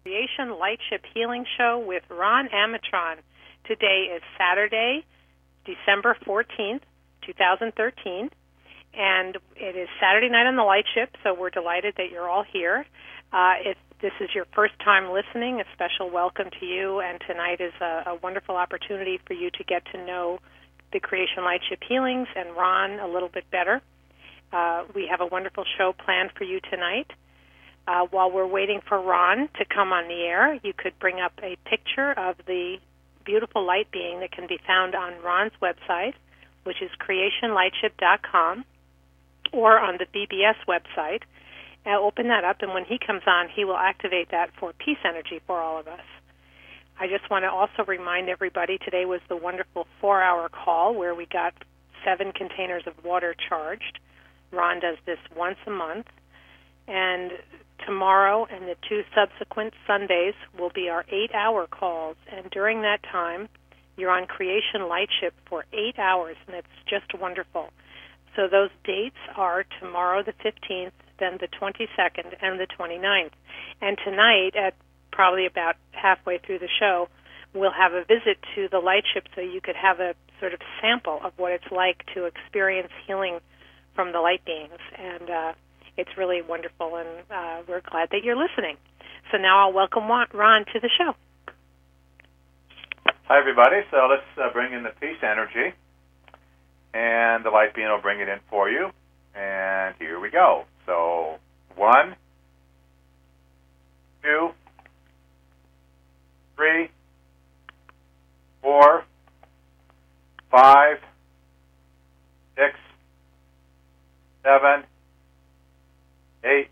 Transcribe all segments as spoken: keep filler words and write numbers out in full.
Creation Lightship Healing Show with Ron Amatron. Today is Saturday, December fourteenth, twenty thirteen, and it is Saturday night on the Lightship, so we're delighted that you're all here. Uh, if this is your first time listening, a special welcome to you, and tonight is a, a wonderful opportunity for you to get to know the Creation Lightship Healings and Ron a little bit better. Uh, we have a wonderful show planned for you tonight. Uh, while we're waiting for Ron to come on the air, you could bring up a picture of the beautiful light being that can be found on Ron's website, which is creation lightship dot com, or on the B B S website. And open that up, and when he comes on, he will activate that for peace energy for all of us. I just want to also remind everybody, today was the wonderful four-hour call where we got seven containers of water charged. Ron does this once a month. And tomorrow and the two subsequent Sundays will be our eight-hour calls. And during that time, you're on Creation Lightship for eight hours, and it's just wonderful. So those dates are tomorrow the fifteenth, then the twenty-second, and the twenty-ninth. And tonight, at probably about halfway through the show, we'll have a visit to the Lightship so you could have a sort of sample of what it's like to experience healing from the light beings. And uh, it's really wonderful, and uh, we're glad that you're listening. So now I'll welcome Ron to the show. Hi, everybody. So let's uh, bring in the peace energy, and the light being will bring it in for you. And here we go. So one, two, three, four, five, six, seven, eight,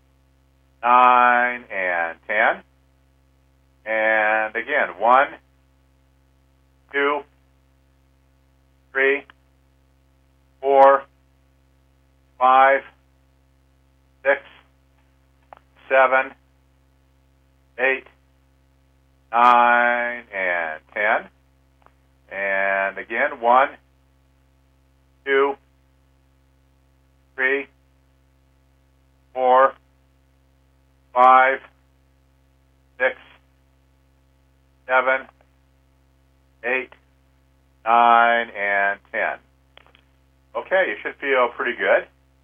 nine, and ten. And again, one, two, three, four, five, six, seven, eight, nine, and ten. And again, one, two, three, four, five, six, seven, eight, nine, and ten. Okay, you should feel pretty good.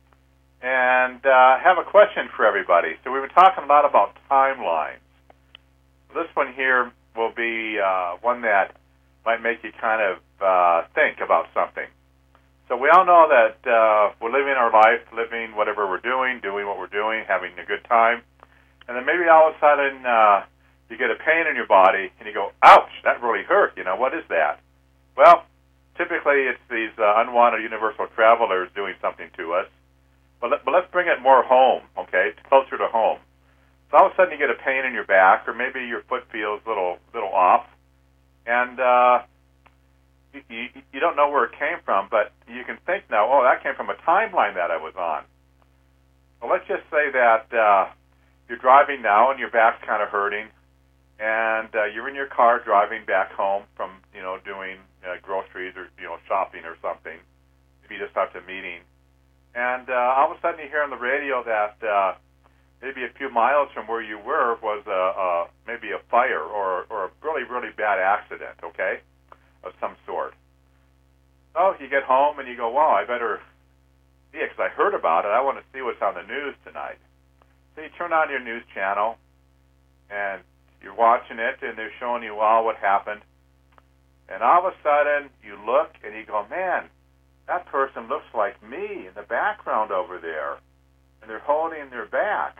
And uh, have a question for everybody. So we've been talking a lot about timelines. This one here will be uh, one that might make you kind of uh, think about something. So we all know that uh, we're living our life, living whatever we're doing, doing what we're doing, having a good time. And then maybe all of a sudden uh, you get a pain in your body and you go, ouch, that really hurt. You know, what is that? Well, typically it's these uh, unwanted universal travelers doing something to us. But, let, but let's bring it more home, okay, closer to home. So all of a sudden you get a pain in your back, or maybe your foot feels a little, little off, and uh, you, you, you don't know where it came from, but you can think now, oh, that came from a timeline that I was on. Well, let's just say that uh, you're driving now and your back's kind of hurting, and uh, you're in your car driving back home from, you know, doing uh, groceries or, you know, shopping or something. Maybe you just have a meeting. And uh, all of a sudden you hear on the radio that uh, maybe a few miles from where you were was a, a, maybe a fire or, or a really, really bad accident, okay, of some sort. So you get home and you go, wow, I better see it because I heard about it. I want to see what's on the news tonight. So you turn on your news channel and you're watching it and they're showing you all what happened. And all of a sudden you look and you go, man, that person looks like me in the background over there, and they're holding their back.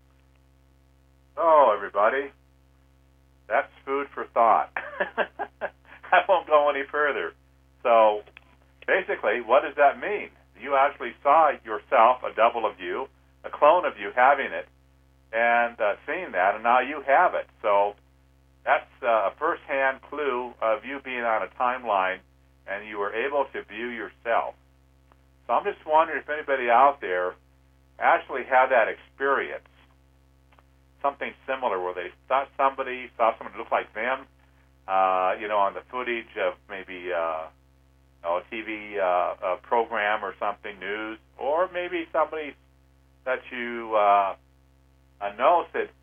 So, everybody, that's food for thought. I won't go any further. So, basically, what does that mean? You actually saw yourself, a double of you, a clone of you having it, and uh, seeing that, and now you have it. So, that's uh, a first-hand clue of you being on a timeline, and you were able to view yourself. So I'm just wondering if anybody out there actually had that experience, something similar where they saw somebody, saw someone who looked like them, uh, you know, on the footage of maybe uh, a T V uh, a program or something, news, or maybe somebody that you uh, know said,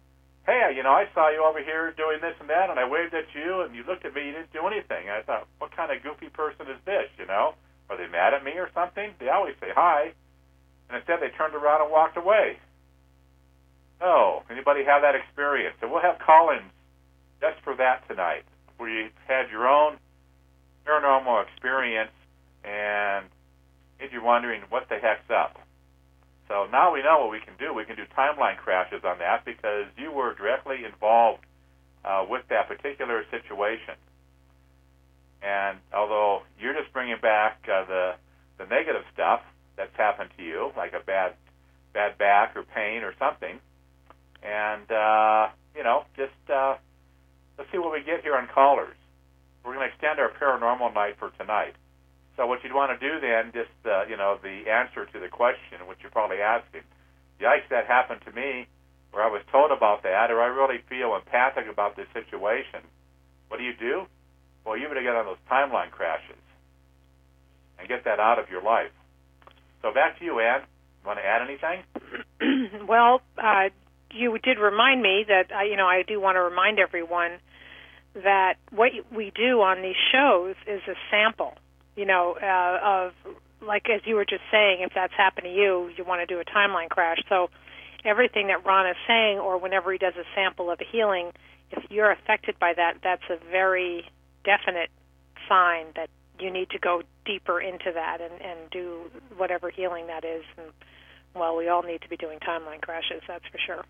hey, you know, I saw you over here doing this and that, and I waved at you, and you looked at me, you didn't do anything. I thought, what kind of goofy person is this, you know? Are they mad at me or something? They always say hi, and instead they turned around and walked away. Oh, anybody have that experience? So we'll have call-ins just for that tonight, where you had your own paranormal experience and made you wondering what the heck's up. So now we know what we can do. We can do timeline crashes on that because you were directly involved uh, with that particular situation. And although you're just bringing back uh, the the negative stuff that's happened to you, like a bad bad back or pain or something, and uh, you know, just uh, let's see what we get here on callers. We're going to extend our paranormal night for tonight. So what you'd want to do then, just, uh, you know, the answer to the question, which you're probably asking, yikes, that happened to me, or I was told about that, or I really feel empathic about this situation. What do you do? Well, you better get on those timeline crashes and get that out of your life. So back to you, Ann. You want to add anything? Well, uh, you did remind me that, uh, you know, I do want to remind everyone that what we do on these shows is a sample. You know, uh, of, like as you were just saying, if that's happened to you, you want to do a timeline crash. So everything that Ron is saying, or whenever he does a sample of a healing, if you're affected by that, that's a very definite sign that you need to go deeper into that and, and do whatever healing that is. And, well, we all need to be doing timeline crashes, that's for sure.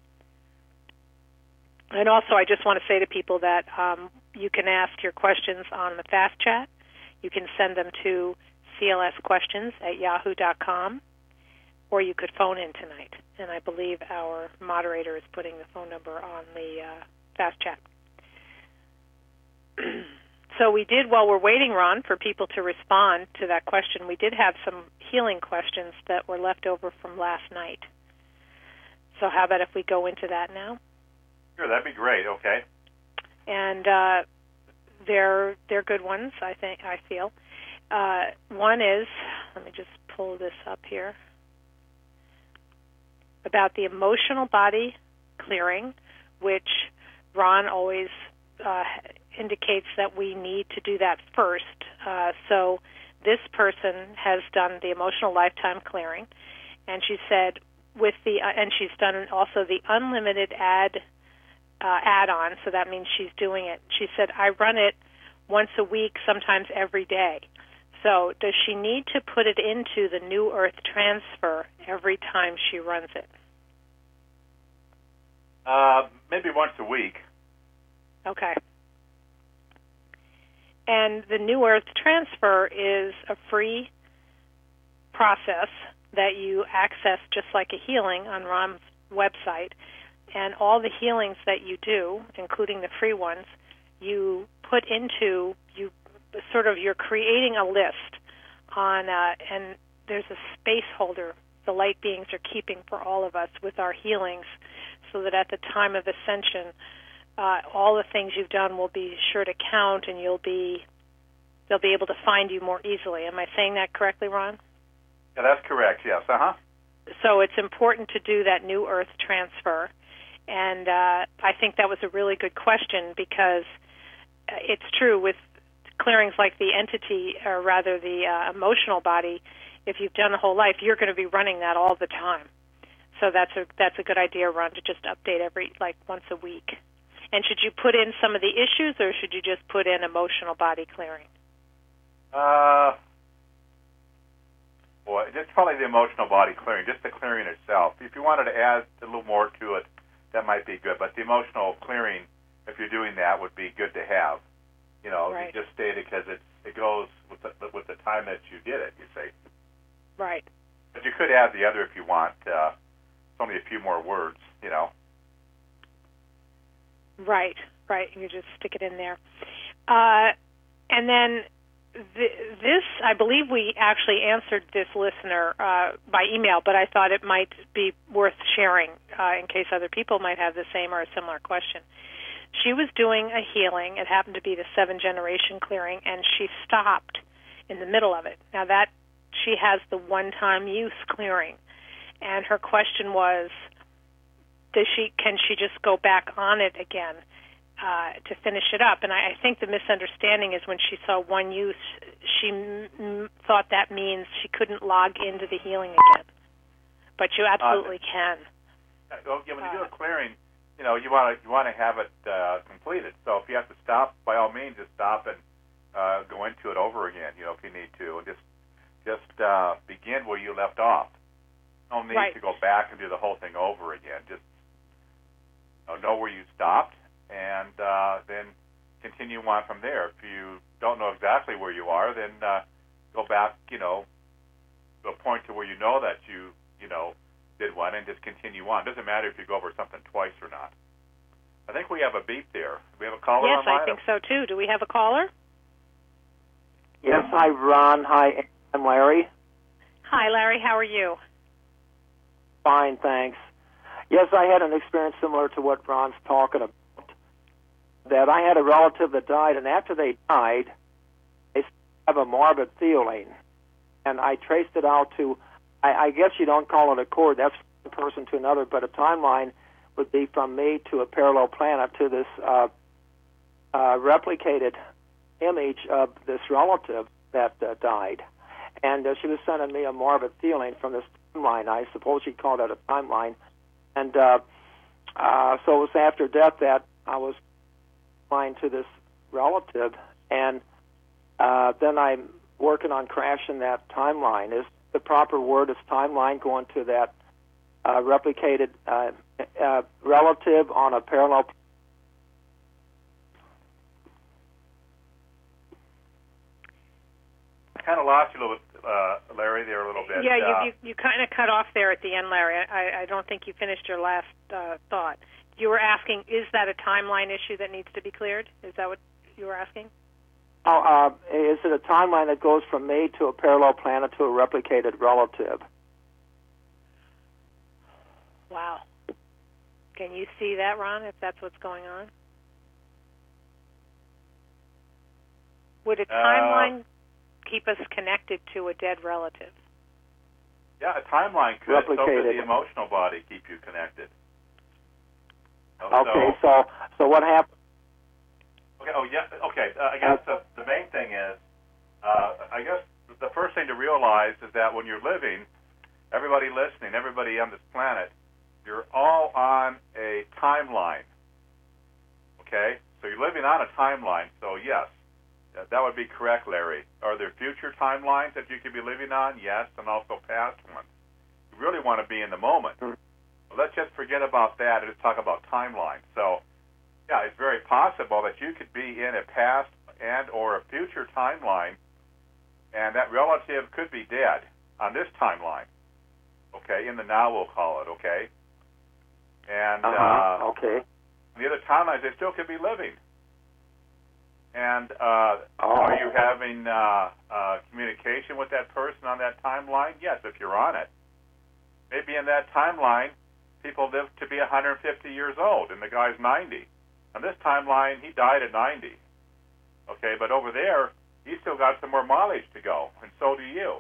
And also, I just want to say to people that um, you can ask your questions on the Fast Chat. You can send them to C L S questions at yahoo dot com, or you could phone in tonight. And I believe our moderator is putting the phone number on the uh, Fast Chat. So we did, while we're waiting, Ron, for people to respond to that question, we did have some healing questions that were left over from last night. So how about if we go into that now? Sure, that'd be great. Okay. And uh, they're they're good ones, I think. I feel. Uh, one is, let me just pull this up here, about the emotional body clearing, which Ron always uh, indicates that we need to do that first. Uh, so this person has done the emotional lifetime clearing, and she said with the uh, and she's done also the unlimited ad uh, add-on. So that means she's doing it. She said, I run it once a week, sometimes every day. So does she need to put it into the New Earth transfer every time she runs it? Uh, maybe once a week. Okay. And the New Earth transfer is a free process that you access just like a healing on Ron's website. And all the healings that you do, including the free ones, you put into, you sort of, you're creating a list on, uh, and there's a space holder the light beings are keeping for all of us with our healings, so that at the time of ascension, uh, all the things you've done will be sure to count, and you'll be, they'll be able to find you more easily. Am I saying that correctly, Ron? Yeah, that's correct, yes. Uh-huh. So it's important to do that New Earth transfer. And uh, I think that was a really good question, because it's true with clearings like the entity, or rather the uh, emotional body. If you've done a whole life, you're going to be running that all the time. So that's a that's a good idea, Ron, to just update every, like, once a week. And should you put in some of the issues, or should you just put in emotional body clearing? Uh, boy, it's probably the emotional body clearing, just the clearing itself. If you wanted to add a little more to it, that might be good. But the emotional clearing, if you're doing that, would be good to have. You know, right. You just state it because it it goes with the, with the time that you did it, you say. Right. But you could add the other if you want. Uh, it's only a few more words, you know. Right, right. You just stick it in there. Uh, and then th- this, I believe we actually answered this listener uh, by email, but I thought it might be worth sharing uh, in case other people might have the same or a similar question. She was doing a healing. It happened to be the seven-generation clearing, and she stopped in the middle of it. Now, that she has the one-time use clearing, and her question was, does she can she just go back on it again uh, to finish it up? And I, I think the misunderstanding is when she saw one use, she m- m- thought that means she couldn't log into the healing again. But you absolutely uh, can. Well, yeah, when you do a clearing, you know, you want to you want to have it uh, completed. So if you have to stop, by all means, just stop and uh, go into it over again. You know, if you need to, and just just uh, begin where you left off. No need right. to go back and do the whole thing over again. Just uh, know where you stopped, and uh, then continue on from there. If you don't know exactly where you are, then uh, go back. You know, to a point to where you know that you you know. did one, and just continue on. Doesn't matter if you go over something twice or not. I think we have a beep there. Do we have a caller yes, online? I think so, too. Do we have a caller? Yes, hi, Ron. Hi, I'm Larry. Hi, Larry. How are you? Fine, thanks. Yes, I had an experience similar to what Ron's talking about, that I had a relative that died, and after they died, they have a morbid feeling, and I traced it out to I guess you don't call it a cord. That's from one person to another, but a timeline would be from me to a parallel planet to this uh, uh, replicated image of this relative that uh, died. And uh, she was sending me a morbid feeling from this timeline. I suppose she'd call that a timeline. And uh, uh, so it was after death that I was flying to this relative, and uh, then I'm working on crashing that timeline. Is the proper word is timeline, going to that uh, replicated uh, uh, relative on a parallel. I kind of lost you a little bit, uh, Larry, there a little bit. Yeah, uh, you, you, you kind of cut off there at the end, Larry. I, I don't think you finished your last uh, thought. You were asking, is that a timeline issue that needs to be cleared? Is that what you were asking? Oh, uh, is it a timeline that goes from me to a parallel planet to a replicated relative? Wow. Can you see that, Ron, if that's what's going on? Would a timeline uh, keep us connected to a dead relative? Yeah, a timeline could. Replicated. So could the emotional body keep you connected. Oh, okay, so, so so what happened? Okay. Oh, yeah. Okay. Uh, I guess the, the main thing is, uh, I guess the first thing to realize is that when you're living, everybody listening, everybody on this planet, you're all on a timeline. Okay. So you're living on a timeline. So yes, that would be correct, Larry. Are there future timelines that you could be living on? Yes, and also past ones. You really want to be in the moment. Well, let's just forget about that and just talk about timelines. So. Yeah, it's very possible that you could be in a past and or a future timeline, and that relative could be dead on this timeline. Okay, in the now we'll call it. Okay, and uh-huh. uh, okay, the other timelines they still could be living. And uh, oh. are you having uh, uh, communication with that person on that timeline? Yes, if you're on it. Maybe in that timeline, people live to be one hundred fifty years old, and the guy's ninety. On this timeline, he died at ninety. Okay, but over there, he's still got some more mileage to go, and so do you.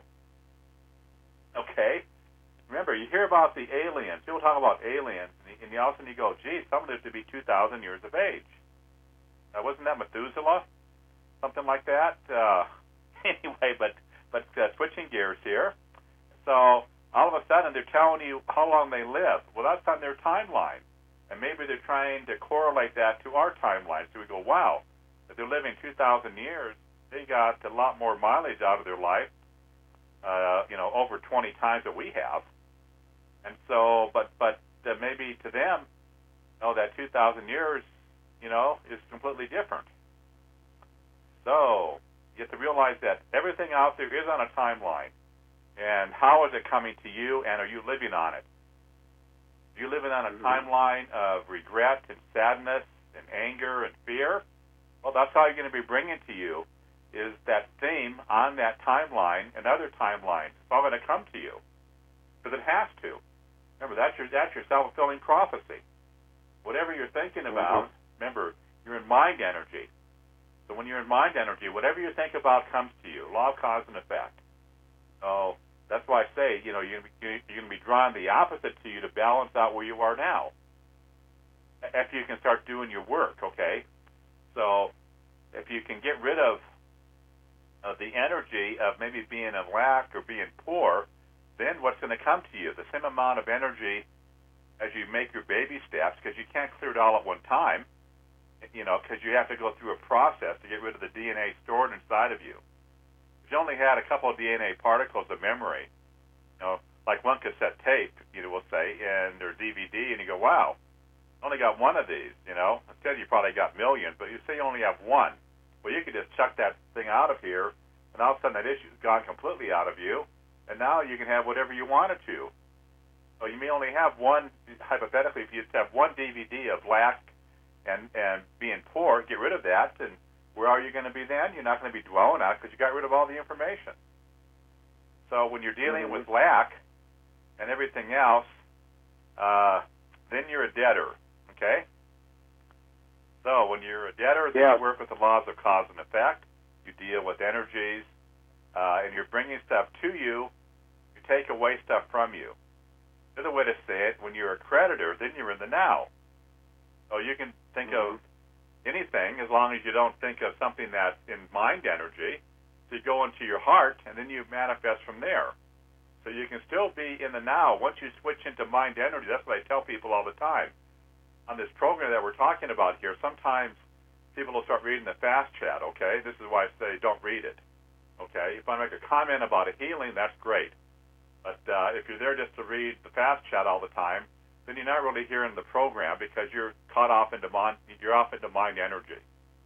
Okay? Remember, you hear about the aliens. People talk about aliens, and you all of a sudden you go, geez, some live to be two thousand years of age. Uh, wasn't that Methuselah? Something like that? Uh, anyway, but, but uh, switching gears here. So all of a sudden, they're telling you how long they live. Well, that's on their timeline. And maybe they're trying to correlate that to our timeline. So we go, wow, if they're living two thousand years, they got a lot more mileage out of their life, uh, you know, over twenty times that we have. And so, but but uh, maybe to them, oh, that two thousand years, you know, is completely different. So you have to realize that everything out there is on a timeline. And how is it coming to you, and are you living on it? Are you living on a timeline of regret and sadness and anger and fear? Well, that's how you're going to be bringing to you is that theme on that timeline and other timelines. It's all going to come to you because it has to. Remember, that's your, that's your self-fulfilling prophecy. Whatever you're thinking about, mm-hmm. remember, you're in mind energy. So when you're in mind energy, whatever you think about comes to you, law of cause and effect. So that's why I say, you know, you're going to be, you're going to be drawing the opposite to you to balance out where you are now. after you can start doing your work, okay? So if you can get rid of, of the energy of maybe being in lack or being poor, then what's going to come to you? The same amount of energy as you make your baby steps, because you can't clear it all at one time, you know, because you have to go through a process to get rid of the D N A stored inside of you. If you only had a couple of D N A particles of memory, you know, like one cassette tape, you know, we'll say, and or D V D, and you go, wow, I only got one of these, you know. Instead, you probably got millions, but you say you only have one. Well, you could just chuck that thing out of here, and all of a sudden that issue's gone completely out of you, and now you can have whatever you wanted to. So you may only have one, hypothetically, if you just have one D V D of lack and, and being poor, get rid of that, and where are you going to be then? You're not going to be dwelling on it because you got rid of all the information. So when you're dealing mm-hmm. with lack and everything else, uh, then you're a debtor, okay? So when you're a debtor, then yeah. you work with the laws of cause and effect. You deal with energies, uh, and you're bringing stuff to you. You take away stuff from you. The other way to say it, when you're a creditor, then you're in the now. So you can think mm-hmm. of anything as long as you don't think of something that's in mind energy. So you go into your heart, and then you manifest from there. So you can still be in the now. Once you switch into mind energy, that's what I tell people all the time. On this program that we're talking about here, sometimes people will start reading the fast chat, okay? This is why I say don't read it, okay? If I make a comment about a healing, that's great. But uh, if you're there just to read the fast chat all the time, then you're not really hearing the program because you're caught off into mind, you're off into mind energy.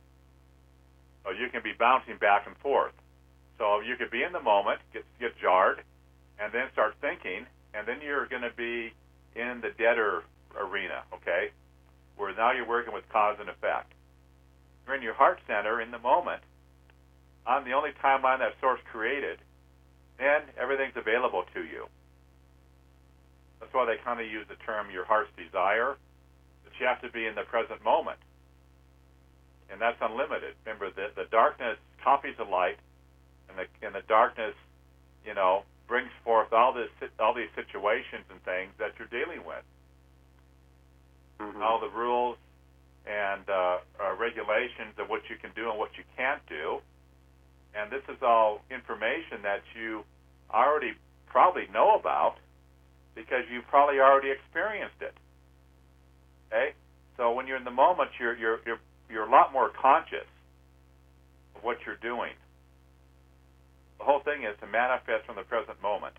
So you can be bouncing back and forth. So you could be in the moment, get get jarred, and then start thinking, and then you're going to be in the debtor arena, okay? Where now you're working with cause and effect. You're in your heart center in the moment, on the only timeline that source created, then everything's available to you. That's why they kind of use the term your heart's desire, but you have to be in the present moment. And that's unlimited. Remember, the, the darkness copies the light, and the, and the darkness, you know, brings forth all this, all these situations and things that you're dealing with. Mm-hmm. All the rules and uh, uh, regulations of what you can do and what you can't do. And this is all information that you already probably know about because you probably already experienced it. Okay? So when you're in the moment, you're you're you're you're a lot more conscious of what you're doing. The whole thing is to manifest from the present moment.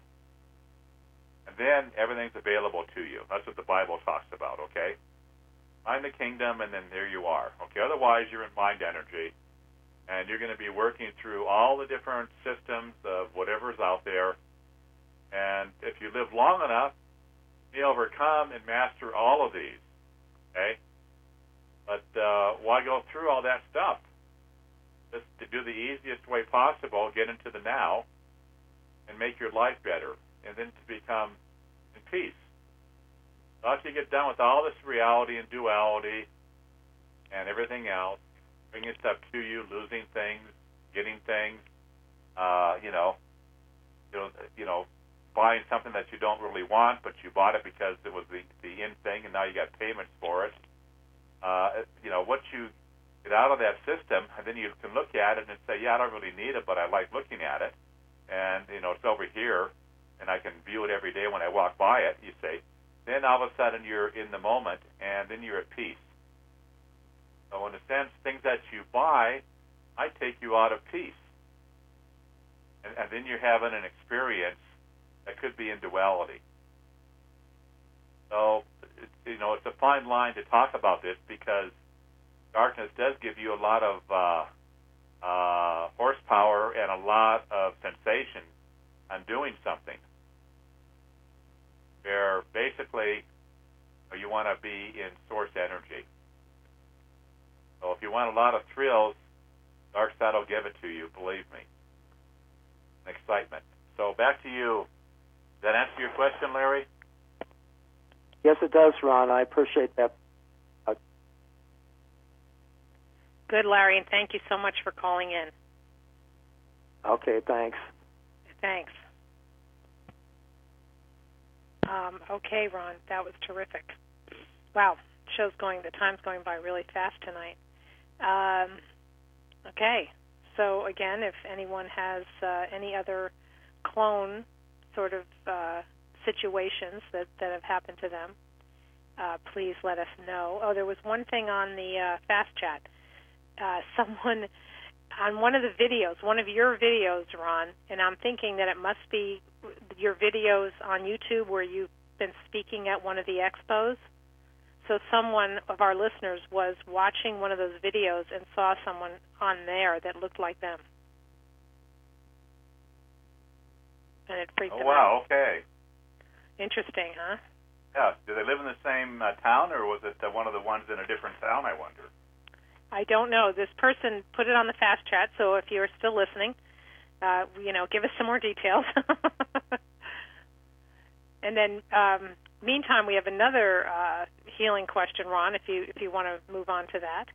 And then everything's available to you. That's what the Bible talks about, okay? Find the kingdom, and then there you are. Okay, otherwise you're in mind energy, and you're going to be working through all the different systems of whatever's out there. And if you live long enough, you overcome and master all of these, okay? But uh, why go through all that stuff? Just to do the easiest way possible, get into the now, and make your life better, and then to become in peace. After you get done with all this reality and duality and everything else, bringing stuff to you, losing things, getting things, uh, you know, you know, you know, buying something that you don't really want, but you bought it because it was the, the in thing, and now you got payments for it. Uh, you know, once you get out of that system, and then you can look at it and say, yeah, I don't really need it, but I like looking at it, and, you know, it's over here, and I can view it every day when I walk by it, you say, then all of a sudden you're in the moment, and then you're at peace. So in a sense, things that you buy might take you out of peace. And, and then you're having an experience that could be in duality. So, it, you know, it's a fine line to talk about this because darkness does give you a lot of uh, uh, horsepower and a lot of sensation on doing something. Where basically you want to be in source energy. So if you want a lot of thrills, dark side will give it to you, believe me. And excitement. So back to you. Does that answer your question, Larry? Yes, it does, Ron. I appreciate that. Uh, Good, Larry, and thank you so much for calling in. Okay, thanks. Thanks. Um, okay, Ron, that was terrific. Wow, show's going, the time's going by really fast tonight. Um, okay. So again, if anyone has uh, any other clone sort of uh, situations that, that have happened to them, uh, please let us know. Oh, there was one thing on the uh, Fast Chat. Uh, someone on one of the videos, one of your videos, Ron, and I'm thinking that it must be your videos on YouTube where you've been speaking at one of the expos. So someone of our listeners was watching one of those videos and saw someone on there that looked like them. And it freaked oh, them wow, out. okay. Interesting, huh? Yeah. Do they live in the same uh, town, or was it uh, one of the ones in a different town, I wonder? I don't know. This person put it on the Fast Chat, so if you're still listening, uh, you know, give us some more details. And then, um, meantime, we have another uh, healing question, Ron, if you if you want to move on to that.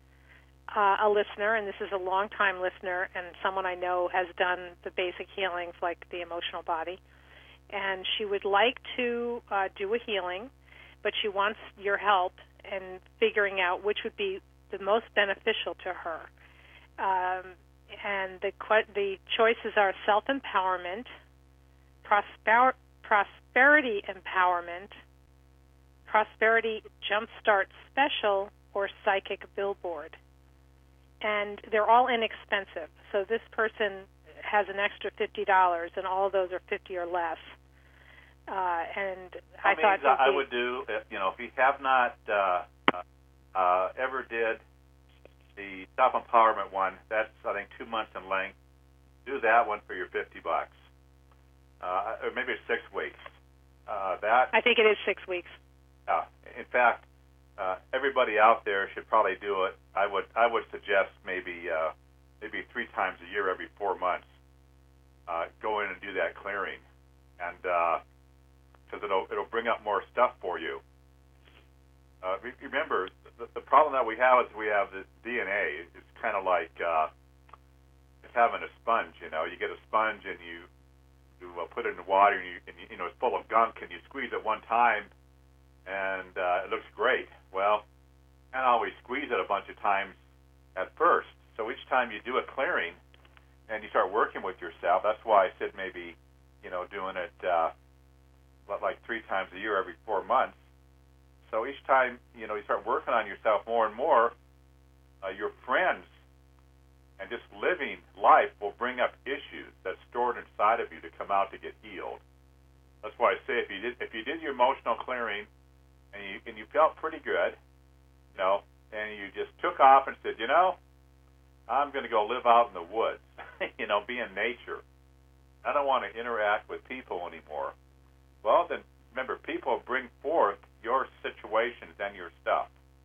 Uh, a listener, and this is a long-time listener, and someone I know has done the basic healings like the emotional body, and she would like to uh, do a healing, but she wants your help in figuring out which would be the most beneficial to her. Um, and the the choices are self-empowerment, prosper, prosperity empowerment, prosperity jumpstart special, or psychic billboard. And they're all inexpensive. So this person has an extra fifty dollars, and all of those are fifty or less. Uh, and I means thought I be, would do, you know, if you have not uh, uh, ever did the self-empowerment one, that's, I think, two months in length. Do that one for your fifty bucks. Uh, or maybe it's six weeks. Uh, that I think it is six weeks. Uh, in fact, uh, everybody out there should probably do it. I would I would suggest maybe uh, maybe three times a year, every four months, uh, go in and do that clearing, and because uh, it'll it'll bring up more stuff for you. Uh, remember, the, the problem that we have is we have this D N A. It's kind of like uh, it's having a sponge. You know, you get a sponge and you you uh, put it in water, and you, and you you know it's full of gunk, and you squeeze it one time, and uh, it looks great. Well, you can't always squeeze it a bunch of times at first. So each time you do a clearing and you start working with yourself, that's why I said maybe, you know, doing it uh, like three times a year, every four months. So each time, you know, you start working on yourself more and more, uh, your friends and just living life will bring up issues that's stored inside of you to come out to get healed. That's why I say if you did if you did your emotional clearing and you and you felt pretty good, you know, and you just took off and said, you know, I'm going to go live out in the woods, you know, be in nature. I don't want to interact with people anymore. Well, then remember, people bring forth your situations and your stuff.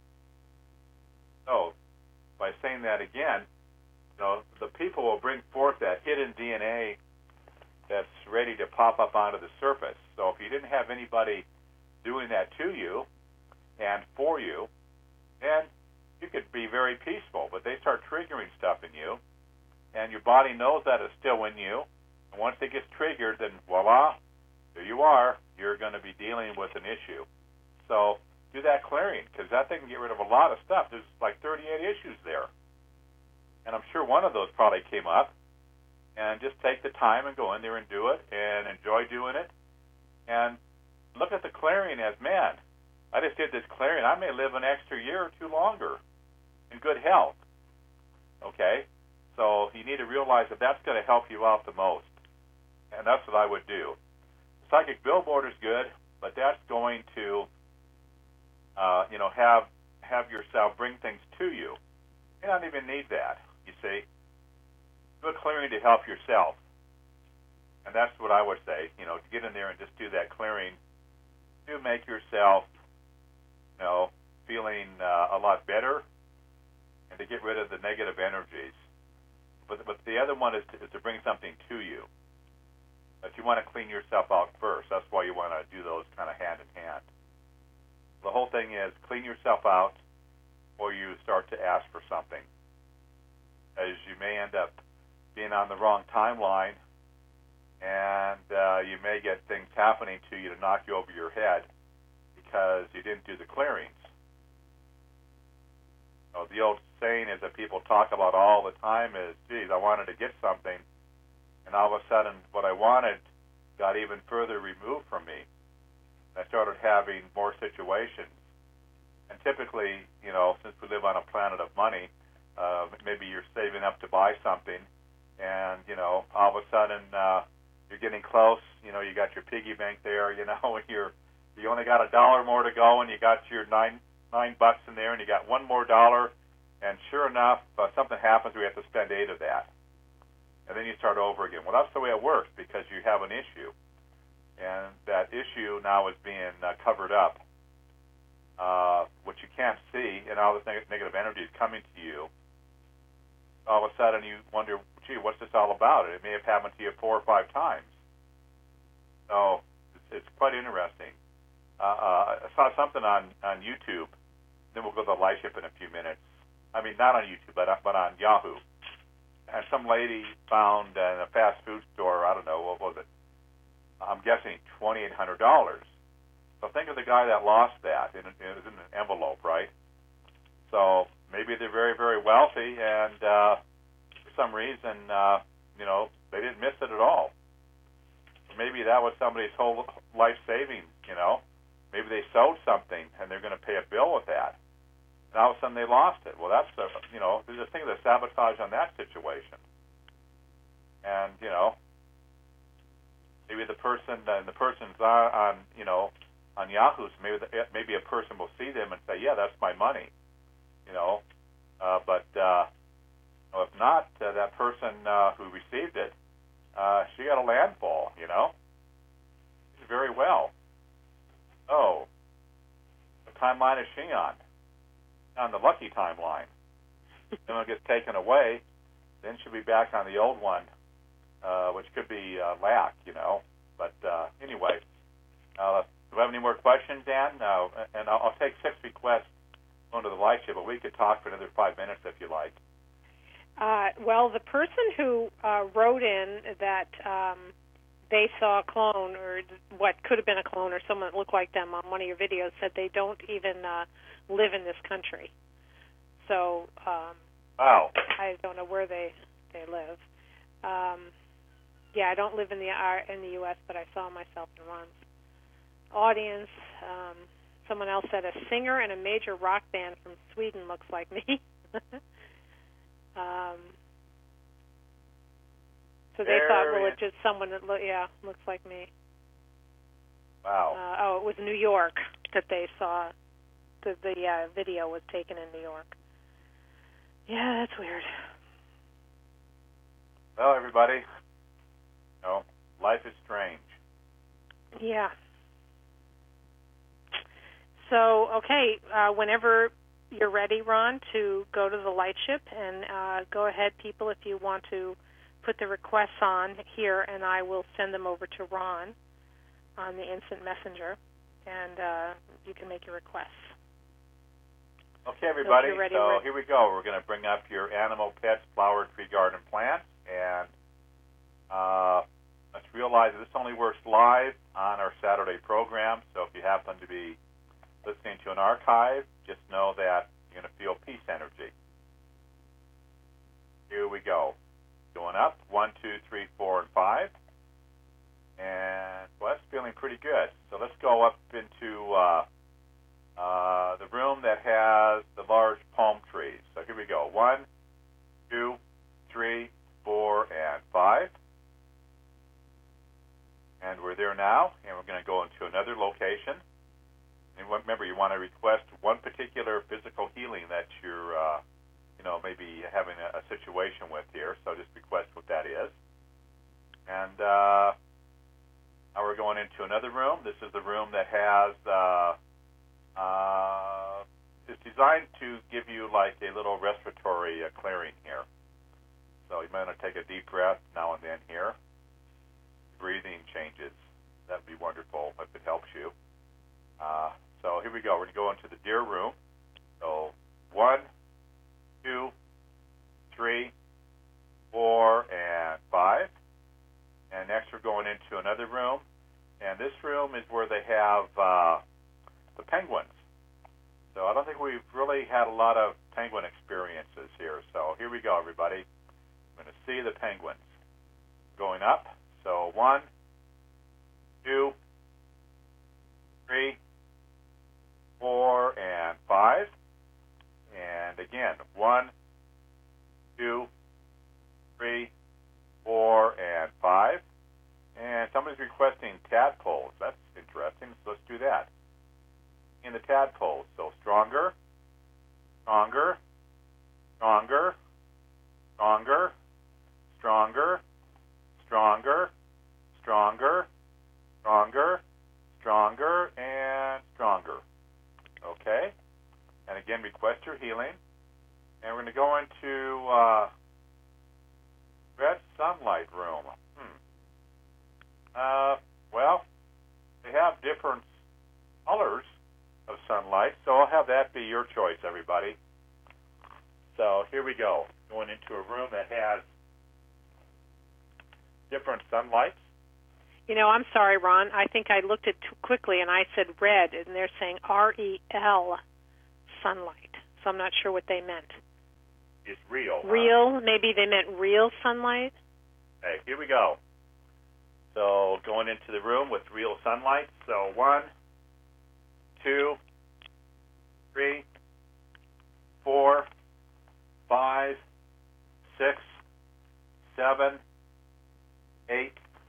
So by saying that again, you know, the people will bring forth that hidden D N A that's ready to pop up onto the surface. So if you didn't have anybody doing that to you and for you, then you could be very peaceful. But they start triggering stuff in you, and your body knows that it's still in you. And once it gets triggered, then voila, there you are. You're going to be dealing with an issue. So do that clearing, because that thing can get rid of a lot of stuff. There's like thirty-eight issues there. And I'm sure one of those probably came up. And just take the time and go in there and do it and enjoy doing it. And look at the clearing as, man, I just did this clearing. I may live an extra year or two longer in good health. Okay? So you need to realize that that's going to help you out the most. And that's what I would do. Psychic billboard is good, but that's going to, uh, you know, have have yourself bring things to you. You don't even need that, you see. Do a clearing to help yourself. And that's what I would say, you know, to get in there and just do that clearing to make yourself, you know, feeling uh, a lot better and to get rid of the negative energies. But, but the other one is to, is to bring something to you. But you want to clean yourself out first. That's why you want to do those kind of hand in hand. The whole thing is clean yourself out or you start to ask for something, as you may end up being on the wrong timeline, and uh, you may get things happening to you to knock you over your head because you didn't do the clearings. know, the old saying is that people talk about all the time is, geez, I wanted to get something, and all of a sudden what I wanted got even further removed from me. I started having more situations. And typically, you know, since we live on a planet of money, uh, maybe you're saving up to buy something, and, you know, all of a sudden uh, you're getting close. You know, you got your piggy bank there, you know, and you're, you only got a dollar more to go, and you got your nine nine bucks in there, and you got one more dollar, and sure enough, uh, something happens, we have to spend eight of that. And then you start over again. Well, that's the way it works, because you have an issue. And that issue now is being uh, covered up, uh, which you can't see, and all this neg- negative energy is coming to you. All of a sudden you wonder, gee, what's this all about? It may have happened to you four or five times. So it's, it's quite interesting. Uh, uh, I saw something on, on YouTube. Then we'll go to the light ship in a few minutes. I mean, not on YouTube, but, but on Yahoo. And some lady found in a fast food store, I don't know, what was it? I'm guessing twenty-eight hundred dollars. So think of the guy that lost that. It, it was in an envelope, right? So maybe they're very, very wealthy, and uh, for some reason, uh, you know, they didn't miss it at all. Maybe that was somebody's whole life savings, you know. Maybe they sold something, and they're going to pay a bill with that. And all of a sudden they lost it. Well, that's, the, you know, just think of the sabotage on that situation. And, you know, maybe the person, uh, the person's on, on, you know, on Yahoo, so maybe, the, maybe a person will see them and say, yeah, that's my money, you know. Uh, but uh, if not, uh, that person uh, who received it, uh, she got a landfall, you know. Very well. Oh, what timeline is she on? On the lucky timeline. Then when it gets taken away, then she'll be back on the old one, uh, which could be uh, lack, you know. But uh, anyway, uh, do we have any more questions, Dan? No. And I'll, I'll take six requests going to the light show, but we could talk for another five minutes if you like. Uh, well, the person who uh, wrote in that um, they saw a clone, or what could have been a clone, or someone that looked like them on one of your videos, said they don't even uh, live in this country. So um, wow. I don't know where they they live. Um, yeah, I don't live in the in the U S, but I saw myself in Ron's audience. Um, someone else said a singer in a major rock band from Sweden looks like me. um, so they there thought, well, it's just someone that lo- yeah looks like me. Wow. Uh, oh, it was New York that they saw. The, the uh, video was taken in New York. Yeah, that's weird. Well, everybody, you know, life is strange. Yeah. So, okay, uh, whenever you're ready, Ron, to go to the light ship, and uh, go ahead, people, if you want to put the requests on here, and I will send them over to Ron on the instant messenger, and uh, you can make your requests. Okay, everybody, so, ready, so ready. here we go. We're going to bring up your animal, pets, flower, tree, garden, plants, and uh, let's realize that this only works live on our Saturday program, so if you happen to be listening to an archive, just know that you're going to feel peace energy. Here we go. Going up, one, two, three, four, and five. And, well, that's feeling pretty good. So let's go up into uh, uh, the room that has the large palm trees. So here we go. One, two, three, four, and five. And we're there now, and we're going to go into another location. And remember, you want to request one particular physical healing that you're, uh, you know, maybe having a, a situation with here. So just request what that is. And uh, now we're going into another room. This is the room that has, uh, uh, it's designed to give you like a little respiratory uh, clearing here. So you might want to take a deep breath now and then here. Breathing changes. That would be wonderful if it helps you. Uh, so here we go. We're going to go into the deer room. So one, two, three, four, and five. And next we're going into another room. And this room is where they have uh, the penguins. So I don't think we've really had a lot of penguin experiences here. So here we go, everybody. I'm going to see the penguins going up. So one, two, three, four, and five. And again, one, two, three, four, and five. And somebody's requesting tadpoles. That's interesting. So let's do that. In the tadpoles. So stronger, stronger, stronger, stronger, stronger, stronger, stronger, stronger, stronger, and stronger. Okay? And again, request your healing. And we're going to go into uh, red sunlight room. Hmm. Uh, well, they have different colors of sunlight, so I'll have that be your choice, everybody. So here we go. Going into a room that has different sunlights. You know, I'm sorry, Ron. I think I looked at it too quickly, and I said red, and they're saying R E L, sunlight. So I'm not sure what they meant. It's real. Real? Huh? Maybe they meant real sunlight? Okay, here we go. So going into the room with real sunlight. So one, two, three, four, five, six, seven, eight,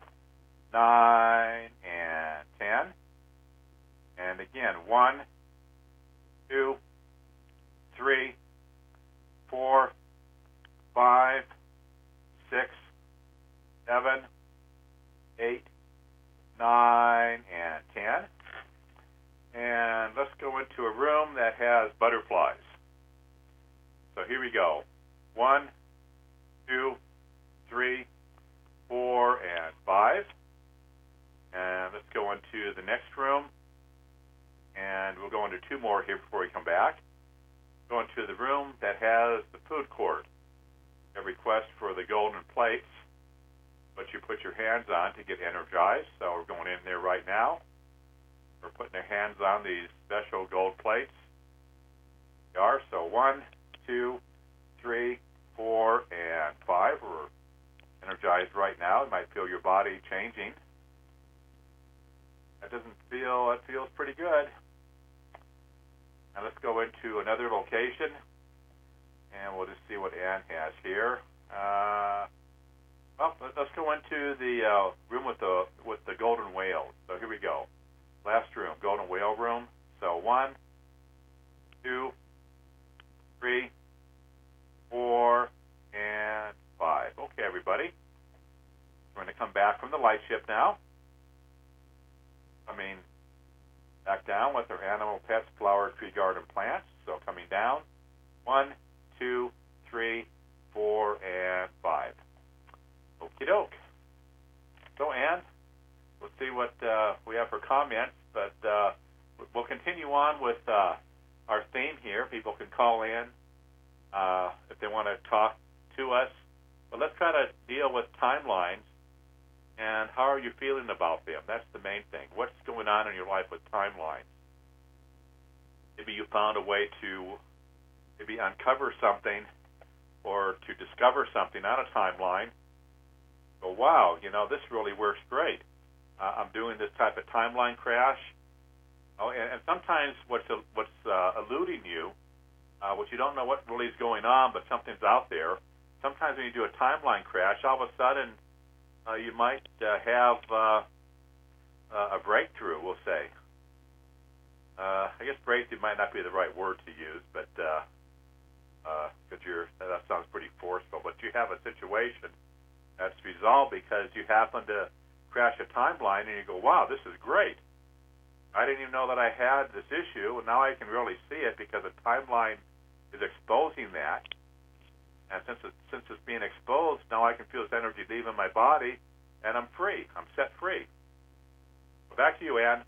nine, and ten. And again, one, two, three, four, five, six, seven, eight, nine, and ten. And let's go into a room that has butterflies. So here we go. One, two, three, four, and five. And let's go into the next room. And we'll go into two more here before we come back. Go into the room that has the food court. A request for the golden plates, which you put your hands on to get energized. So we're going in there right now. We're putting our hands on these special gold plates. They are. So one, two, three, four, and five. We're energized right now. You might feel your body changing. That doesn't feel, that feels pretty good. Now let's go into another location, and we'll just see what Ann has here. Uh, well, let's go into the uh, room with the with the golden whale. So here we go. Last room, golden whale room. So one, two, three, four, and five. Okay, everybody. We're going to come back from the light ship now. I mean, back down with our animal, pets, flower, tree, garden, plants. So coming down, one, two, three, four, and five. Okie doke. So, Ann, we'll see what uh, we have for comments, but uh, we'll continue on with uh, our theme here. People can call in uh, if they want to talk to us. But let's try to deal with timelines. And how are you feeling about them? That's the main thing. What's going on in your life with timelines? Maybe you found a way to maybe uncover something or to discover something on a timeline. Go, wow, you know, this really works great. Uh, I'm doing this type of timeline crash. Oh, and, and sometimes what's uh, what's uh, eluding you, uh, what you don't know what really is going on, but something's out there. Sometimes when you do a timeline crash, all of a sudden, Uh, you might uh, have uh, uh, a breakthrough, we'll say. Uh, I guess breakthrough might not be the right word to use, but uh, uh, cause you're, that sounds pretty forceful. But you have a situation that's resolved because you happen to crash a timeline and you go, wow, this is great. I didn't even know that I had this issue, and now I can really see it because the timeline is exposing that. And since, it, since it's being exposed, now I can feel this energy leaving my body, and I'm free. I'm set free. Well, back to you, Ann.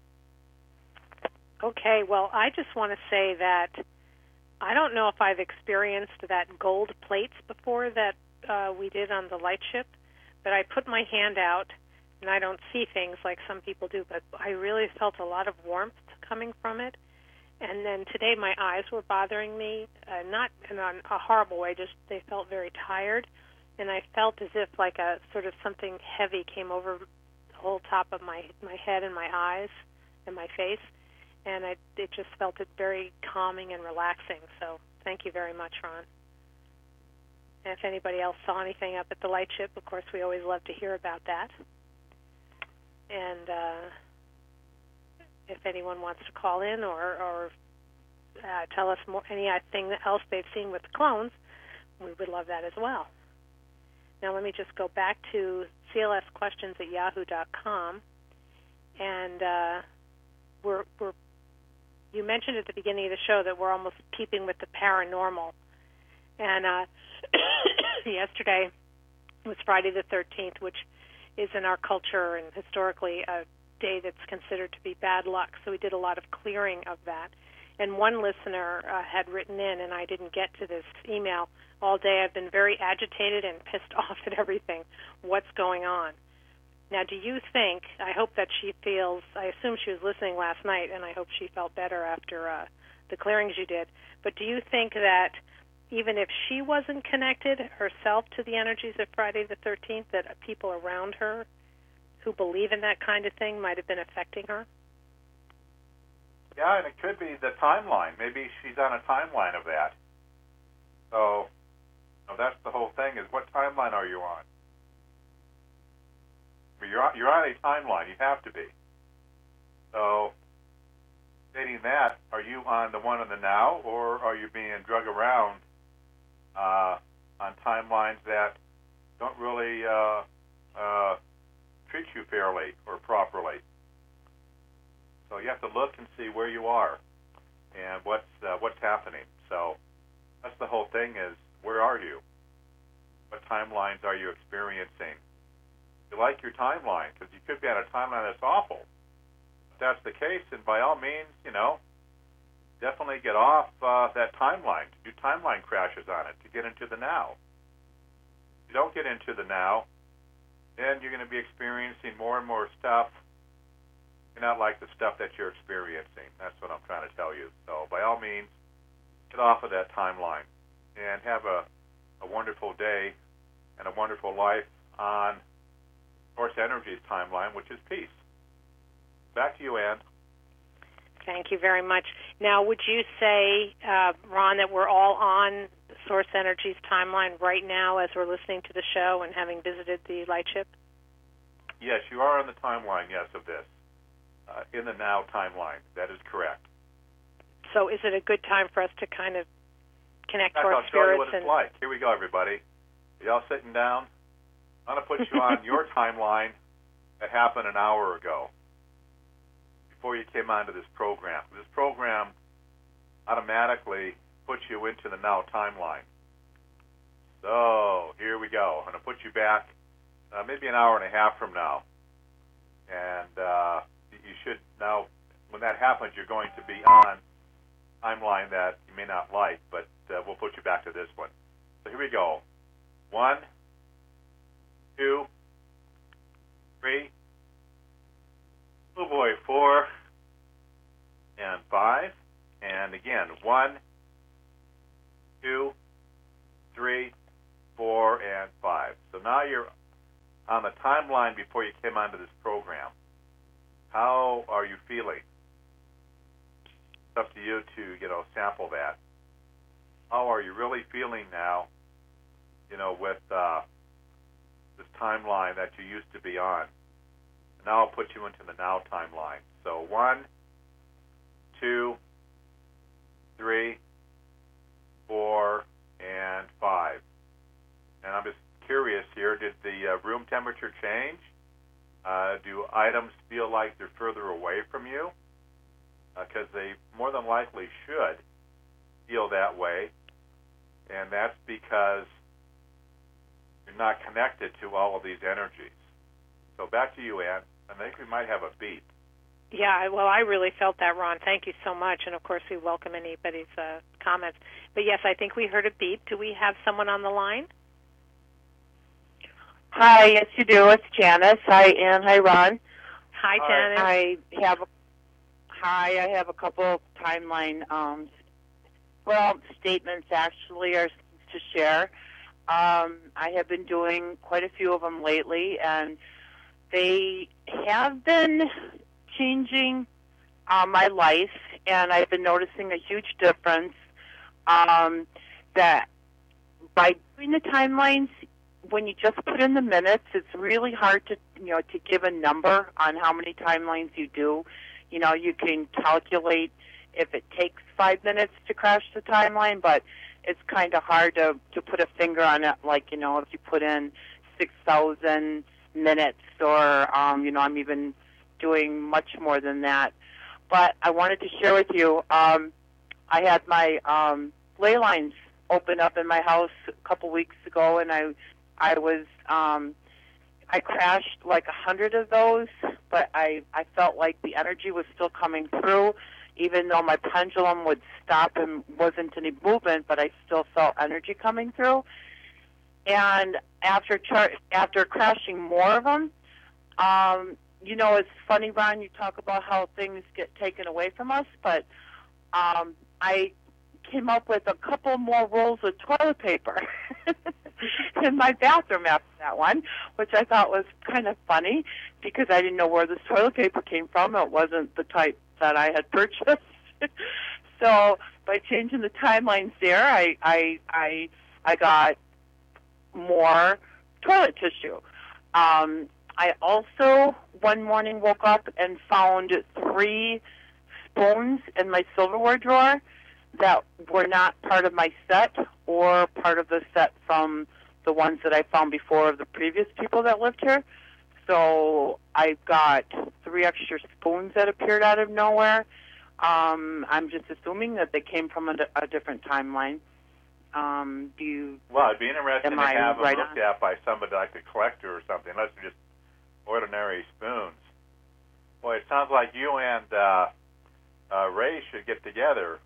Okay, well, I just want to say that I don't know if I've experienced that gold plates before that uh, we did on the light ship, but I put my hand out, and I don't see things like some people do, but I really felt a lot of warmth coming from it. And then today my eyes were bothering me, uh, not in a, a horrible way, just they felt very tired. And I felt as if like a sort of something heavy came over the whole top of my, my head and my eyes and my face. And I, it just felt it very calming and relaxing. So thank you very much, Ron. And if anybody else saw anything up at the light ship, of course, we always love to hear about that. And uh, if anyone wants to call in or, or uh, tell us more, anything else they've seen with the clones, we would love that as well. Now let me just go back to C L S questions at yahoo dot com. And uh, we're, we're, you mentioned at the beginning of the show that we're almost keeping with the paranormal. And uh, yesterday was Friday the thirteenth, which is in our culture and historically a day that's considered to be bad luck. So we did a lot of clearing of that. And one listener uh, had written in, and I didn't get to this email all day. I've been very agitated and pissed off at everything. What's going on? Now, do you think, I hope that she feels, I assume she was listening last night, and I hope she felt better after uh, the clearings you did, but do you think that even if she wasn't connected herself to the energies of Friday the thirteenth, that people around her who believe in that kind of thing might have been affecting her? Yeah, and it could be the timeline. Maybe she's on a timeline of that. So, you know, that's the whole thing, is what timeline are you on? You're on, you're on a timeline. You have to be. So, stating that, are you on the one in the now, or are you being drug around uh, on timelines that don't really uh, uh, treat you fairly or properly? So you have to look and see where you are and what's uh, what's happening. So that's the whole thing, is where are you? What timelines are you experiencing? You like your timeline, because you could be on a timeline that's awful. If that's the case, then by all means, you know, definitely get off uh, that timeline. Do timeline crashes on it to get into the now. If you don't get into the now, then you're going to be experiencing more and more stuff. You're not like the stuff that you're experiencing. That's what I'm trying to tell you. So by all means, get off of that timeline and have a, a wonderful day and a wonderful life on Source Energy's timeline, which is peace. Back to you, Ann. Thank you very much. Now, would you say, uh, Ron, that we're all on Source Energy's timeline right now as we're listening to the show and having visited the light ship? Yes, you are on the timeline, yes, of this. Uh, in the now timeline. That is correct. So is it a good time for us to kind of connect fact, to our I'll spirits? show you what it's and... like. Here we go, everybody. Y'all sitting down? I'm going to put you on your timeline that happened an hour ago, before you came onto this program. This program automatically puts you into the now timeline. So here we go. I'm going to put you back uh, maybe an hour and a half from now. And uh, you should now, when that happens, you're going to be on a timeline that you may not like, but uh, we'll put you back to this one. So here we go. One, two, three, oh boy, four, and five. And again, one, two, three, four, and five. So now you're on the timeline before you came onto this program. How are you feeling? It's up to you to, you know, sample that. How are you really feeling now, you know, with uh, this timeline that you used to be on? Now I'll put you into the now timeline. So one, two, three, four, and five. And I'm just curious here, did the uh, room temperature change? Uh, do items feel like they're further away from you? Because uh, they more than likely should feel that way. And that's because you're not connected to all of these energies. So back to you, Ann. I think we might have a beep. Yeah, well, I really felt that, Ron. Thank you so much. And, of course, we welcome anybody's uh, comments. But, yes, I think we heard a beep. Do we have someone on the line? Hi, yes, you do. It's Janice. Hi, Ann. Hi, Ron. Hi, Hi. Janice. I have a, hi. I have a couple timeline, um, well, statements actually are to share. Um, I have been doing quite a few of them lately, and they have been changing uh, my life, and I've been noticing a huge difference. Um, that by doing the timelines, when you just put in the minutes, it's really hard to, you know, to give a number on how many timelines you do. You know, you can calculate if it takes five minutes to crash the timeline, but it's kind of hard to, to put a finger on it, like, you know, if you put in six thousand minutes or, um, you know, I'm even doing much more than that. But I wanted to share with you, um, I had my um, ley lines open up in my house a couple weeks ago, and I I was, um, I crashed like a hundred of those, but I, I felt like the energy was still coming through, even though my pendulum would stop and wasn't any movement, but I still felt energy coming through. And after char- after crashing more of them, um, you know, it's funny, Ron, you talk about how things get taken away from us, but um, I came up with a couple more rolls of toilet paper in my bathroom after that one, which I thought was kind of funny because I didn't know where this toilet paper came from. It wasn't the type that I had purchased. So by changing the timelines there, I I I, I got more toilet tissue. Um, I also one morning woke up and found three spoons in my silverware drawer that were not part of my set or part of the set from the ones that I found before of the previous people that lived here. So I got three extra spoons that appeared out of nowhere. Um, I'm just assuming that they came from a, a different timeline. Um, do you? Well, it'd be interesting to I have them right looked on? at by somebody like a collector or something, unless they're just ordinary spoons. Boy, it sounds like you and uh, uh, Ray should get together.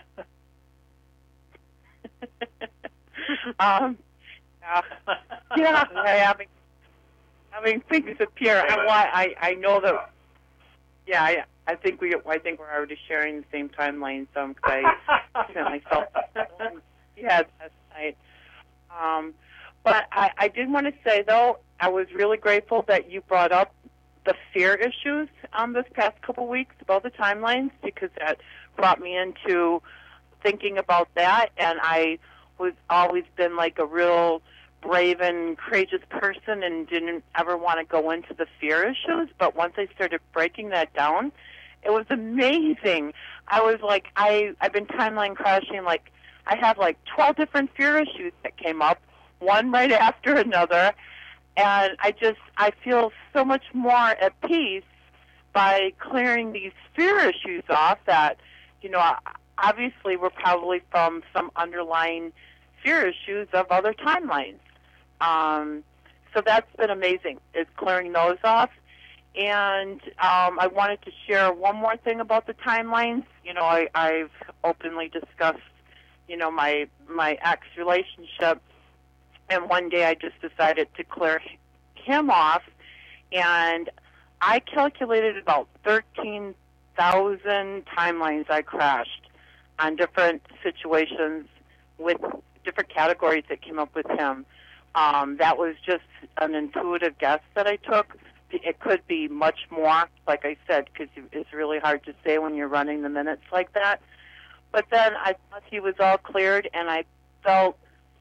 um, uh, yeah, having having things appear. I, well, I I know that. Yeah, I I think we I think we're already sharing the same timeline. So I certainly felt yeah last night. Um, but I I did want to say though, I was really grateful that you brought up the fear issues um this past couple weeks about the timelines, because that brought me into thinking about that, and I was always been like a real brave and courageous person and didn't ever want to go into the fear issues. But once I started breaking that down, it was amazing. I was like, I, I've been timeline crashing, like I have like twelve different fear issues that came up, one right after another, and I just, I feel so much more at peace by clearing these fear issues off that, you know, obviously we're probably from some underlying fear issues of other timelines. Um, so that's been amazing, is clearing those off. And um, I wanted to share one more thing about the timelines. You know, I, I've openly discussed, you know, my my ex relationship, and one day I just decided to clear him off, and I calculated about thirteen thousand timelines I crashed on different situations with different categories that came up with him. Um, that was just an intuitive guess that I took. It could be much more, like I said, because it's really hard to say when you're running the minutes like that. But then I thought he was all cleared, and I felt,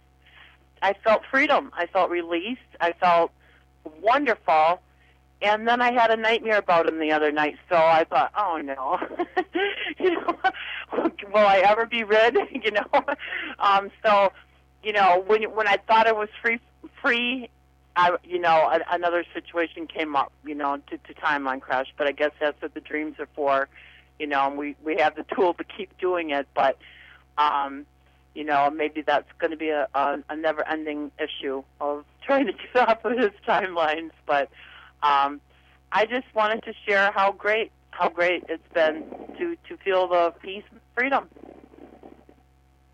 I felt freedom. I felt released. I felt wonderful. And then I had a nightmare about him the other night, so I thought, oh no, you know, will I ever be rid? You know, um, so, you know, when when I thought I was free, free, I, you know, a, another situation came up, you know, to, to timeline crash. But I guess that's what the dreams are for, you know. And we we have the tool to keep doing it, but, um, you know, maybe that's going to be a, a, a never-ending issue of trying to get off of his timelines, but. Um, I just wanted to share how great, how great it's been to, to feel the peace and freedom.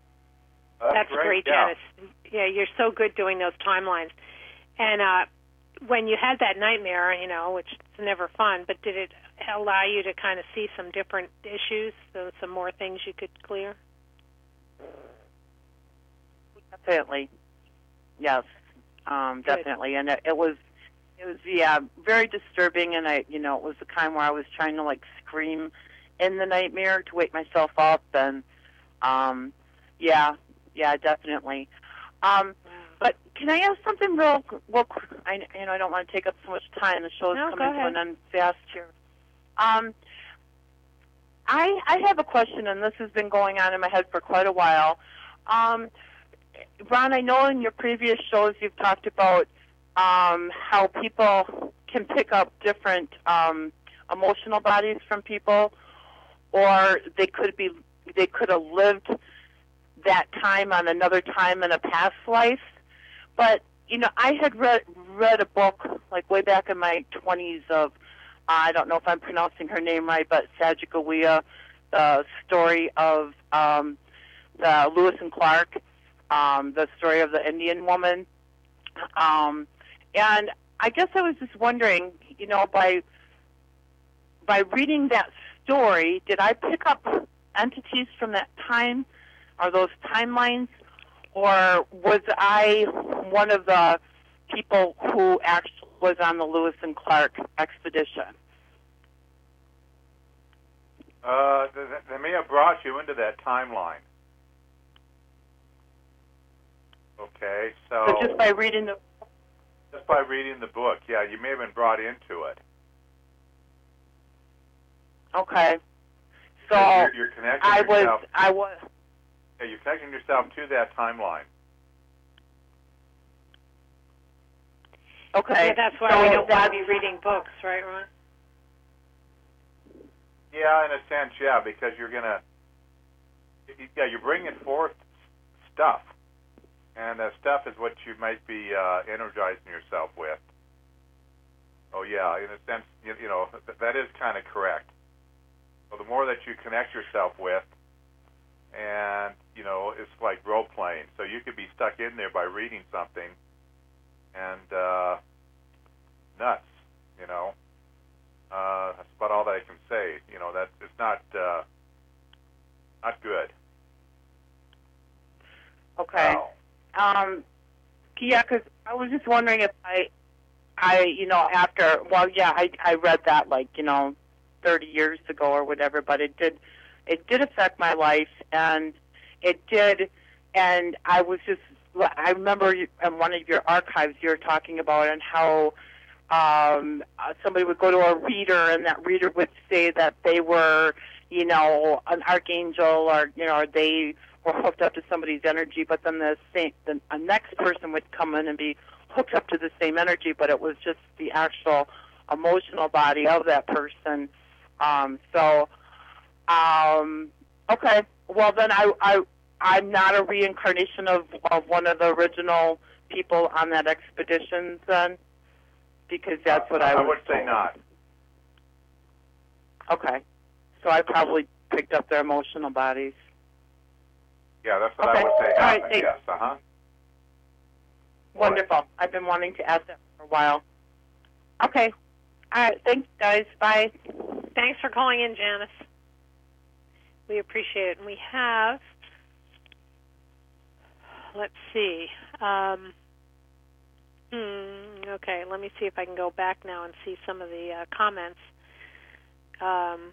That's, That's great, great, yeah. Janice. Yeah, you're so good doing those timelines. And uh, when you had that nightmare, you know, which is never fun, but did it allow you to kind of see some different issues, so some more things you could clear? Definitely, yes, um, Good. definitely, and it, it was, it was, yeah, very disturbing, and I, you know, it was the time where I was trying to like scream in the nightmare to wake myself up, and, um, yeah, yeah, definitely. Um, but can I ask something real, real quick? I, you know, I don't want to take up so much time. The show's No, coming go to ahead. an end fast here. Um, I I have a question, and this has been going on in my head for quite a while. Um, Ron, I know in your previous shows you've talked about um, how people can pick up different um, emotional bodies from people, or they could be they could have lived that time on another time in a past life. But you know, I had read read a book like way back in my twenties of I don't know if I'm pronouncing her name right, but Sacagawea, the story of um, the Lewis and Clark, um, the story of the Indian woman, um, and I guess I was just wondering, you know, by by reading that story, did I pick up entities from that time, or those timelines, or was I one of the people who actually was on the Lewis and Clark expedition? Uh, they, they may have brought you into that timeline. Okay, so... So just by reading the... Just by reading the book, yeah, you may have been brought into it. Okay. So you're, you're connecting I yourself... was... I was... Yeah, you're connecting yourself to that timeline. Okay. Yeah, that's why so we don't want that- to be reading books, right, Ron? Yeah, in a sense, yeah, because you're gonna... Yeah, you're bringing forth stuff. And that stuff is what you might be uh, energizing yourself with. Oh, yeah, in a sense, you, you know, th- that is kind of correct. So the more that you connect yourself with, and, you know, it's like role-playing. So you could be stuck in there by reading something, and uh, nuts, you know. Uh, that's about all that I can say. You know, that it's not, uh, not good. Okay. Wow. Um, yeah, because I was just wondering if I, I, you know, after, well, yeah, I, I read that like, you know, thirty years ago or whatever, but it did, it did affect my life, and it did, and I was just, I remember in one of your archives you were talking about and how um, uh, somebody would go to a reader, and that reader would say that they were, you know, an archangel, or, you know, or they were hooked up to somebody's energy, but then the same, the a next person would come in and be hooked up to the same energy, but it was just the actual emotional body of that person. Um, so, um, okay, well then I, I, I'm not a reincarnation of, of one of the original people on that expedition then, because that's what uh, I was I would say told. not. Okay, so I probably picked up their emotional bodies. Yeah, that's what Okay. I would say All right, happened, thank- yes, uh-huh. Wonderful. I've been wanting to ask that for a while. Okay. All right. Thanks, guys. Bye. Thanks for calling in, Janice. We appreciate it. And we have, let's see. Um, hmm, okay, let me see if I can go back now and see some of the uh, comments. Um,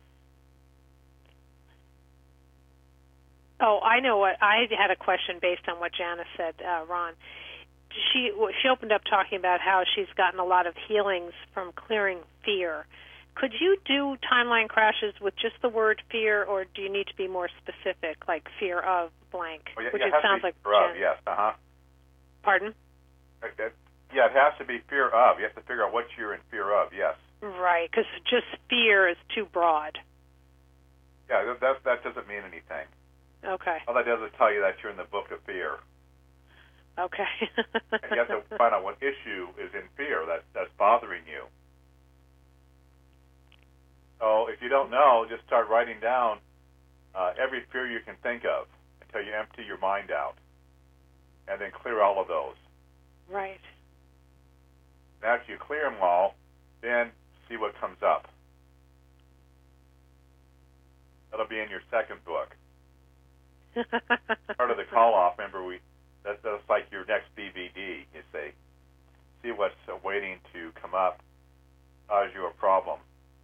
oh, I know what. I had a question based on what Janice said, uh, Ron. She she opened up talking about how she's gotten a lot of healings from clearing fear. Could you do timeline crashes with just the word fear, or do you need to be more specific, like fear of blank? Oh, yeah, which yeah, it has sounds to be like. fear of, Jan- yes, uh-huh. Pardon? Okay. Yeah, it has to be fear of. You have to figure out what you're in fear of, yes. Right, because just fear is too broad. Yeah, that, that, that doesn't mean anything. Okay. All that does is tell you that you're in the book of fear. Okay. And you have to find out what issue is in fear that, that's bothering you. So if you don't know, just start writing down uh, every fear you can think of until you empty your mind out. And then clear all of those. Right. After you clear them all, then see what comes up. That'll be in your second book. Part of the call-off, remember, we that's, that's like your next D V D, you see. See what's uh, waiting to come up, cause you a problem.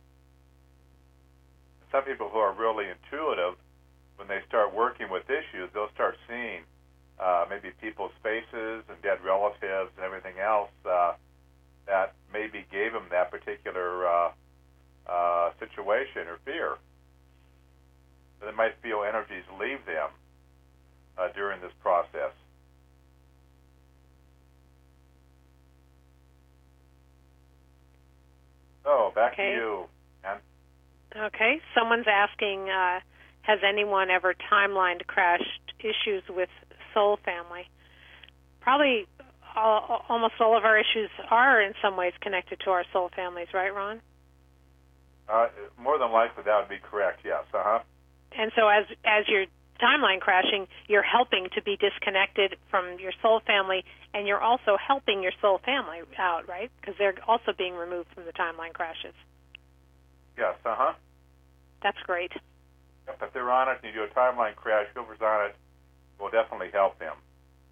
Some people who are really intuitive, when they start working with issues, they'll start seeing uh, maybe people's faces and dead relatives and everything else uh, that maybe gave them that particular uh, uh, situation or fear. So they might feel energies leave them uh, during this process. So, back okay. to you, Ann. Okay. Someone's asking, uh, has anyone ever timeline crashed issues with soul family? Probably all, almost all of our issues are in some ways connected to our soul families, right, Ron? Uh, more than likely, that would be correct, yes. Uh-huh. And so as as you're timeline crashing, you're helping to be disconnected from your soul family, and you're also helping your soul family out, right? Because they're also being removed from the timeline crashes. Yes, uh-huh. That's great. Yep, if they're on it and you do a timeline crash, whoever's on it will definitely help them.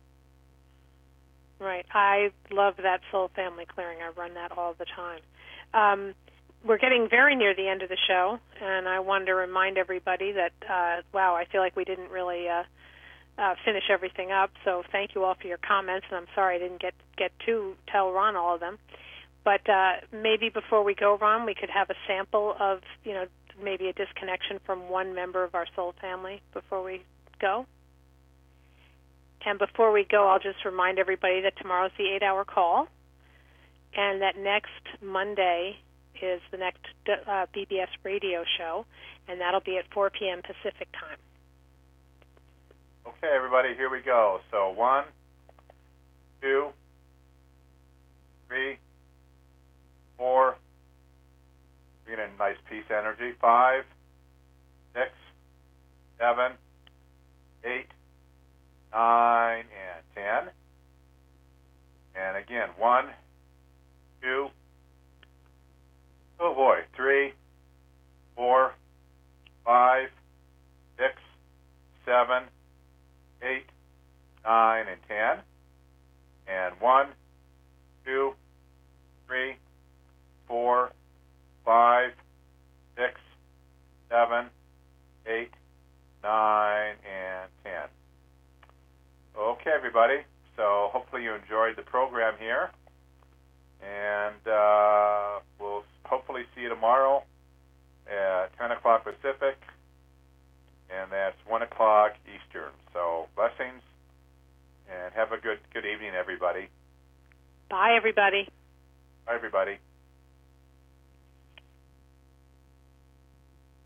Right. I love that soul family clearing. I run that all the time. Um, we're getting very near the end of the show, and I wanted to remind everybody that, uh, wow, I feel like we didn't really uh, uh, finish everything up, so thank you all for your comments, and I'm sorry I didn't get, get to tell Ron all of them. But uh, maybe before we go, Ron, we could have a sample of, you know, maybe a disconnection from one member of our soul family before we go. And before we go, I'll just remind everybody that tomorrow's the eight-hour call, and that next Monday is the next uh, B B S radio show, and that'll be at four p.m. Pacific time. Okay, everybody, here we go. So one, two, three, four, bring in nice peace energy, five, six, seven, eight, nine, and ten. And again, one, two, oh boy, three, four, five, six, seven, eight, nine, and ten. And one, two, three, four, five, six, seven, eight, nine, and ten. Okay, everybody. So hopefully you enjoyed the program here. And uh, we'll hopefully see you tomorrow at ten o'clock Pacific, and that's one o'clock Eastern. So blessings, and have a good good evening, everybody. Bye, everybody. Bye, everybody.